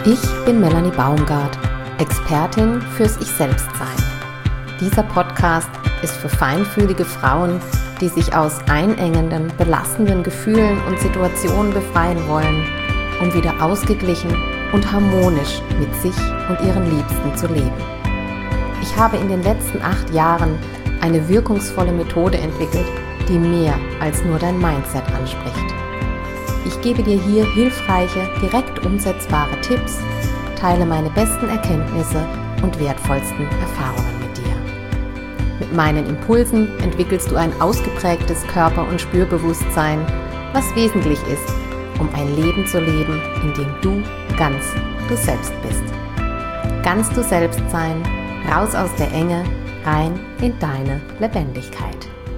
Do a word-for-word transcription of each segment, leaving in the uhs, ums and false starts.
Ich bin Melanie Baumgart, Expertin fürs Ich-Selbst-Sein. Dieser Podcast ist für feinfühlige Frauen, die sich aus einengenden, belastenden Gefühlen und Situationen befreien wollen, um wieder ausgeglichen und harmonisch mit sich und ihren Liebsten zu leben. Ich habe in den letzten acht Jahren eine wirkungsvolle Methode entwickelt, die mehr als nur dein Mindset anspricht. Ich gebe dir hier hilfreiche, direkt umsetzbare Tipps, teile meine besten Erkenntnisse und wertvollsten Erfahrungen mit dir. Mit meinen Impulsen entwickelst du ein ausgeprägtes Körper- und Spürbewusstsein, was wesentlich ist, um ein Leben zu leben, in dem du ganz du selbst bist. Ganz du selbst sein, raus aus der Enge, rein in deine Lebendigkeit.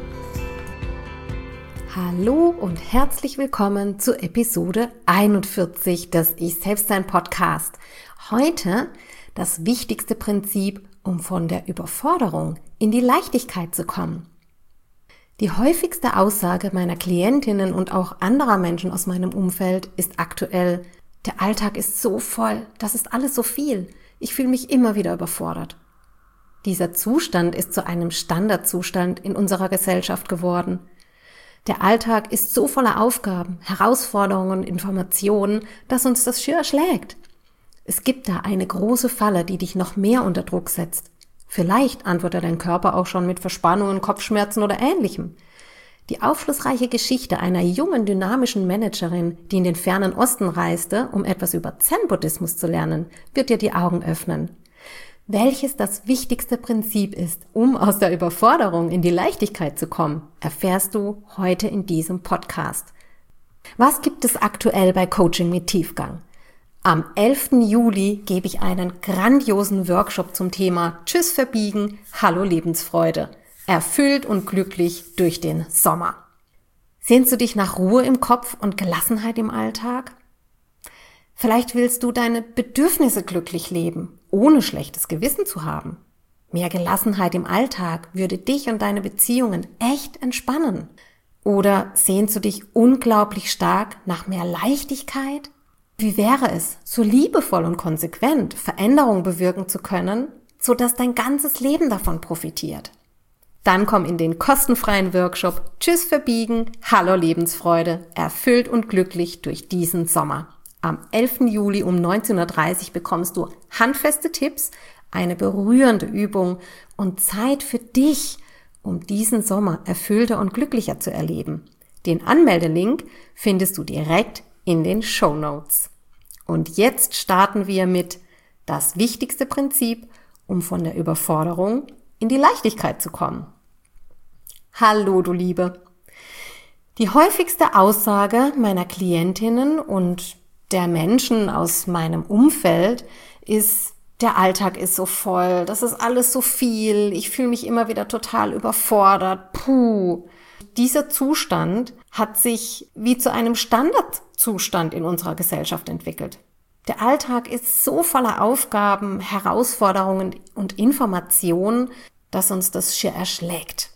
Hallo und herzlich willkommen zu Episode einundvierzig des Ich-Selbst-Sein-Podcast. Heute das wichtigste Prinzip, um von der Überforderung in die Leichtigkeit zu kommen. Die häufigste Aussage meiner Klientinnen und auch anderer Menschen aus meinem Umfeld ist aktuell: Der Alltag ist so voll, das ist alles so viel, ich fühle mich immer wieder überfordert. Dieser Zustand ist zu einem Standardzustand in unserer Gesellschaft geworden. Der Alltag ist so voller Aufgaben, Herausforderungen und Informationen, dass uns das schier erschlägt. Es gibt da eine große Falle, die dich noch mehr unter Druck setzt. Vielleicht antwortet dein Körper auch schon mit Verspannungen, Kopfschmerzen oder Ähnlichem. Die aufschlussreiche Geschichte einer jungen, dynamischen Managerin, die in den fernen Osten reiste, um etwas über Zen-Buddhismus zu lernen, wird dir die Augen öffnen. Welches das wichtigste Prinzip ist, um aus der Überforderung in die Leichtigkeit zu kommen, erfährst du heute in diesem Podcast. Was gibt es aktuell bei Coaching mit Tiefgang? Am elften Juli gebe ich einen grandiosen Workshop zum Thema Tschüss verbiegen, Hallo Lebensfreude. Erfüllt und glücklich durch den Sommer. Sehnst du dich nach Ruhe im Kopf und Gelassenheit im Alltag? Vielleicht willst du deine Bedürfnisse glücklich leben, ohne schlechtes Gewissen zu haben. Mehr Gelassenheit im Alltag würde dich und deine Beziehungen echt entspannen. Oder sehnst du dich unglaublich stark nach mehr Leichtigkeit? Wie wäre es, so liebevoll und konsequent Veränderungen bewirken zu können, sodass dein ganzes Leben davon profitiert? Dann komm in den kostenfreien Workshop Tschüss verbiegen, Hallo Lebensfreude, erfüllt und glücklich durch diesen Sommer. Am elften Juli um neunzehn Uhr dreißig bekommst du handfeste Tipps, eine berührende Übung und Zeit für dich, um diesen Sommer erfüllter und glücklicher zu erleben. Den Anmeldelink findest du direkt in den Shownotes. Und jetzt starten wir mit das wichtigste Prinzip, um von der Überforderung in die Leichtigkeit zu kommen. Hallo, du Liebe! Die häufigste Aussage meiner Klientinnen und der Menschen aus meinem Umfeld ist: Der Alltag ist so voll, das ist alles so viel, ich fühle mich immer wieder total überfordert, puh. Dieser Zustand hat sich wie zu einem Standardzustand in unserer Gesellschaft entwickelt. Der Alltag ist so voller Aufgaben, Herausforderungen und Informationen, dass uns das schier erschlägt.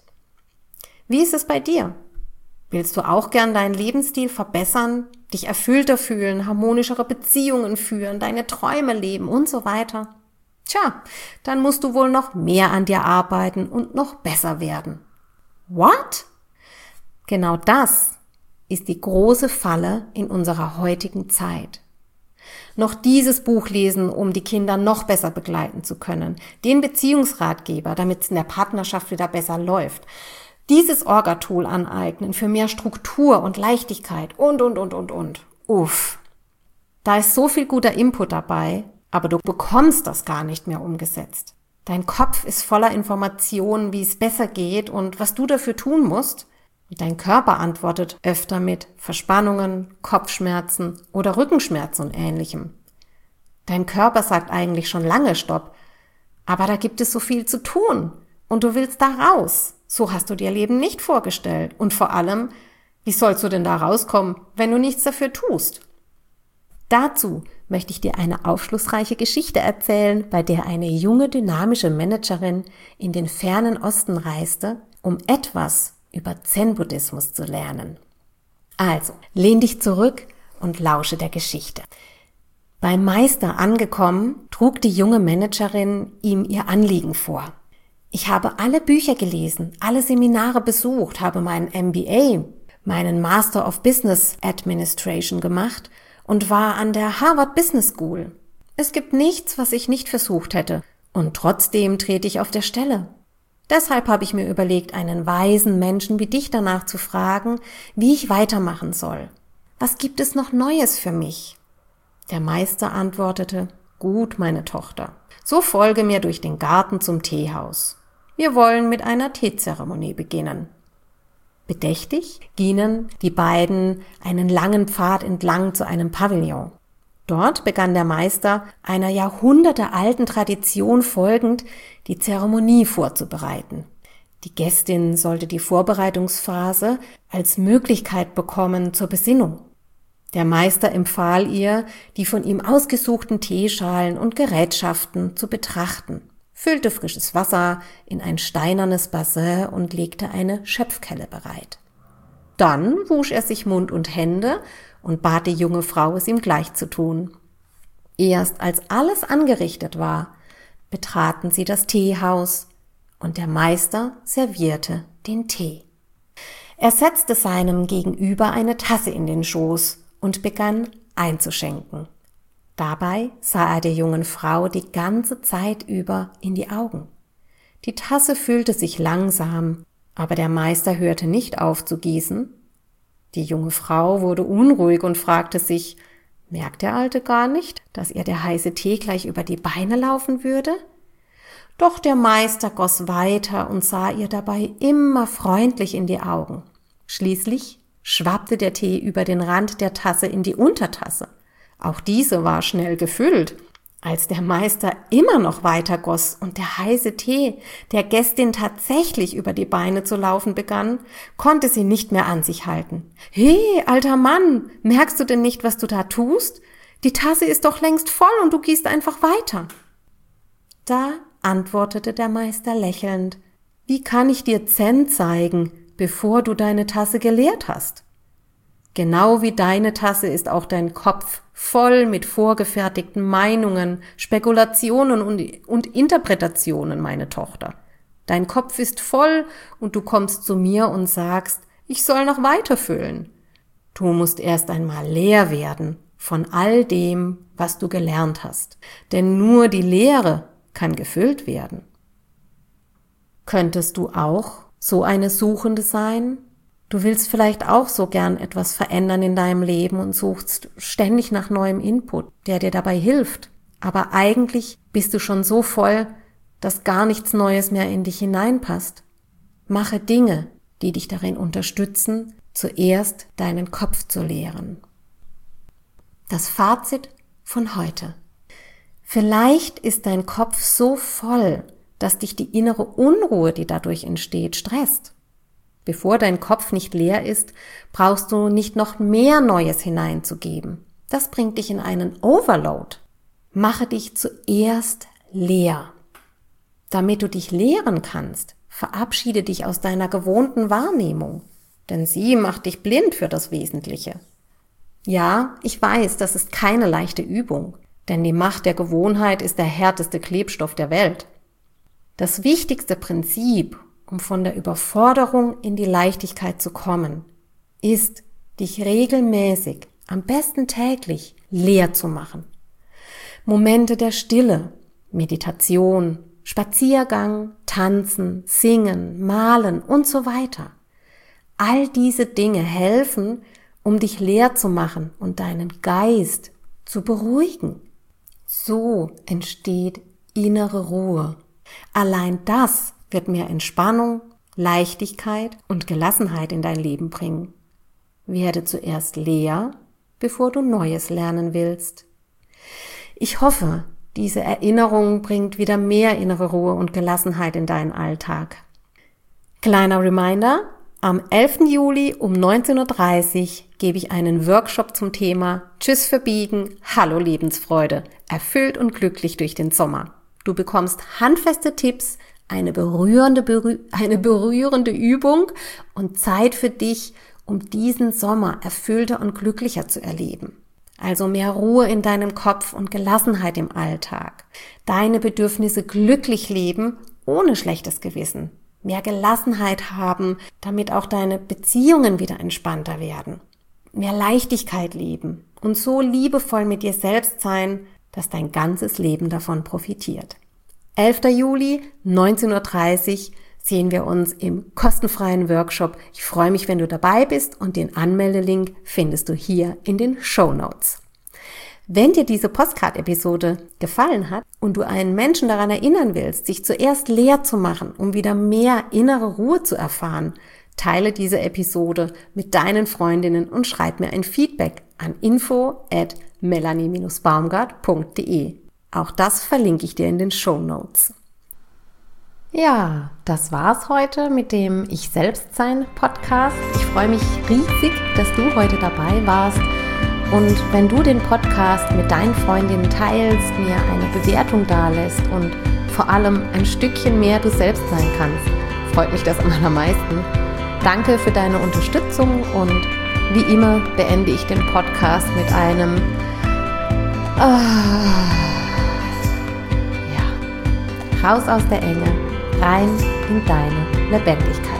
Wie ist es bei dir? Willst du auch gern deinen Lebensstil verbessern, dich erfüllter fühlen, harmonischere Beziehungen führen, deine Träume leben und so weiter? Tja, dann musst du wohl noch mehr an dir arbeiten und noch besser werden. What? Genau das ist die große Falle in unserer heutigen Zeit. Noch dieses Buch lesen, um die Kinder noch besser begleiten zu können, den Beziehungsratgeber, damit es in der Partnerschaft wieder besser läuft, dieses Orga-Tool aneignen für mehr Struktur und Leichtigkeit und, und, und, und, und. Uff. Da ist so viel guter Input dabei, aber du bekommst das gar nicht mehr umgesetzt. Dein Kopf ist voller Informationen, wie es besser geht und was du dafür tun musst. Und dein Körper antwortet öfter mit Verspannungen, Kopfschmerzen oder Rückenschmerzen und Ähnlichem. Dein Körper sagt eigentlich schon lange Stopp, aber da gibt es so viel zu tun und du willst da raus. So hast du dir Leben nicht vorgestellt. Und vor allem, wie sollst du denn da rauskommen, wenn du nichts dafür tust? Dazu möchte ich dir eine aufschlussreiche Geschichte erzählen, bei der eine junge, dynamische Managerin in den fernen Osten reiste, um etwas über Zen-Buddhismus zu lernen. Also, lehn dich zurück und lausche der Geschichte. Beim Meister angekommen, trug die junge Managerin ihm ihr Anliegen vor. Ich habe alle Bücher gelesen, alle Seminare besucht, habe meinen M B A, meinen Master of Business Administration gemacht und war an der Harvard Business School. Es gibt nichts, was ich nicht versucht hätte, und trotzdem trete ich auf der Stelle. Deshalb habe ich mir überlegt, einen weisen Menschen wie dich danach zu fragen, wie ich weitermachen soll. Was gibt es noch Neues für mich? Der Meister antwortete, gut, meine Tochter, so folge mir durch den Garten zum Teehaus. Wir wollen mit einer Teezeremonie beginnen. Bedächtig gingen die beiden einen langen Pfad entlang zu einem Pavillon. Dort begann der Meister, einer jahrhundertealten Tradition folgend, die Zeremonie vorzubereiten. Die Gästin sollte die Vorbereitungsphase als Möglichkeit bekommen zur Besinnung. Der Meister empfahl ihr, die von ihm ausgesuchten Teeschalen und Gerätschaften zu betrachten, füllte frisches Wasser in ein steinernes Bassin und legte eine Schöpfkelle bereit. Dann wusch er sich Mund und Hände und bat die junge Frau, es ihm gleich zu tun. Erst als alles angerichtet war, betraten sie das Teehaus und der Meister servierte den Tee. Er setzte seinem Gegenüber eine Tasse in den Schoß und begann einzuschenken. Dabei sah er der jungen Frau die ganze Zeit über in die Augen. Die Tasse füllte sich langsam, aber der Meister hörte nicht auf zu gießen. Die junge Frau wurde unruhig und fragte sich, merkt der Alte gar nicht, dass ihr der heiße Tee gleich über die Beine laufen würde? Doch der Meister goss weiter und sah ihr dabei immer freundlich in die Augen. Schließlich schwappte der Tee über den Rand der Tasse in die Untertasse. Auch diese war schnell gefüllt. Als der Meister immer noch weiter goss und der heiße Tee der Gästin tatsächlich über die Beine zu laufen begann, konnte sie nicht mehr an sich halten. »Hey, alter Mann, merkst du denn nicht, was du da tust? Die Tasse ist doch längst voll und du gießt einfach weiter.« Da antwortete der Meister lächelnd, »Wie kann ich dir Zen zeigen, bevor du deine Tasse geleert hast? Genau wie deine Tasse ist auch dein Kopf voll mit vorgefertigten Meinungen, Spekulationen und, und Interpretationen, meine Tochter. Dein Kopf ist voll und du kommst zu mir und sagst, ich soll noch weiter füllen. Du musst erst einmal leer werden von all dem, was du gelernt hast. Denn nur die Leere kann gefüllt werden. Könntest du auch so eine Suchende sein? Du willst vielleicht auch so gern etwas verändern in deinem Leben und suchst ständig nach neuem Input, der dir dabei hilft. Aber eigentlich bist du schon so voll, dass gar nichts Neues mehr in dich hineinpasst. Mache Dinge, die dich darin unterstützen, zuerst deinen Kopf zu leeren. Das Fazit von heute. Vielleicht ist dein Kopf so voll, dass dich die innere Unruhe, die dadurch entsteht, stresst. Bevor dein Kopf nicht leer ist, brauchst du nicht noch mehr Neues hineinzugeben. Das bringt dich in einen Overload. Mache dich zuerst leer. Damit du dich leeren kannst, verabschiede dich aus deiner gewohnten Wahrnehmung, denn sie macht dich blind für das Wesentliche. Ja, ich weiß, das ist keine leichte Übung, denn die Macht der Gewohnheit ist der härteste Klebstoff der Welt. Das wichtigste Prinzip, um von der Überforderung in die Leichtigkeit zu kommen, ist, dich regelmäßig, am besten täglich, leer zu machen. Momente der Stille, Meditation, Spaziergang, Tanzen, Singen, Malen und so weiter. All diese Dinge helfen, um dich leer zu machen und deinen Geist zu beruhigen. So entsteht innere Ruhe. Allein das wird mehr Entspannung, Leichtigkeit und Gelassenheit in dein Leben bringen. Werde zuerst leer, bevor du Neues lernen willst. Ich hoffe, diese Erinnerung bringt wieder mehr innere Ruhe und Gelassenheit in deinen Alltag. Kleiner Reminder, am elften Juli um neunzehn Uhr dreißig gebe ich einen Workshop zum Thema Tschüss verbiegen, Hallo Lebensfreude, erfüllt und glücklich durch den Sommer. Du bekommst handfeste Tipps, eine berührende, berühr, eine berührende Übung und Zeit für dich, um diesen Sommer erfüllter und glücklicher zu erleben. also mehr Ruhe in deinem Kopf und Gelassenheit im Alltag. Deine Bedürfnisse glücklich leben, ohne schlechtes Gewissen. Mehr Gelassenheit haben, damit auch deine Beziehungen wieder entspannter werden. Mehr Leichtigkeit leben und so liebevoll mit dir selbst sein, dass dein ganzes Leben davon profitiert. elfter Juli, neunzehn Uhr dreißig, sehen wir uns im kostenfreien Workshop. Ich freue mich, wenn du dabei bist und den Anmeldelink findest du hier in den Shownotes. Wenn dir diese Postcard-Episode gefallen hat und du einen Menschen daran erinnern willst, sich zuerst leer zu machen, um wieder mehr innere Ruhe zu erfahren, teile diese Episode mit deinen Freundinnen und schreib mir ein Feedback an info at melanie dash baumgart punkt de. Auch das verlinke ich dir in den Shownotes. Ja, das war's heute mit dem Ich-Selbst-Sein-Podcast. Ich freue mich riesig, dass du heute dabei warst. Und wenn du den Podcast mit deinen Freundinnen teilst, mir eine Bewertung dalässt und vor allem ein Stückchen mehr du selbst sein kannst, freut mich das am allermeisten. Danke für deine Unterstützung und wie immer beende ich den Podcast mit einem ah, ja, raus aus der Enge, rein in deine Lebendigkeit.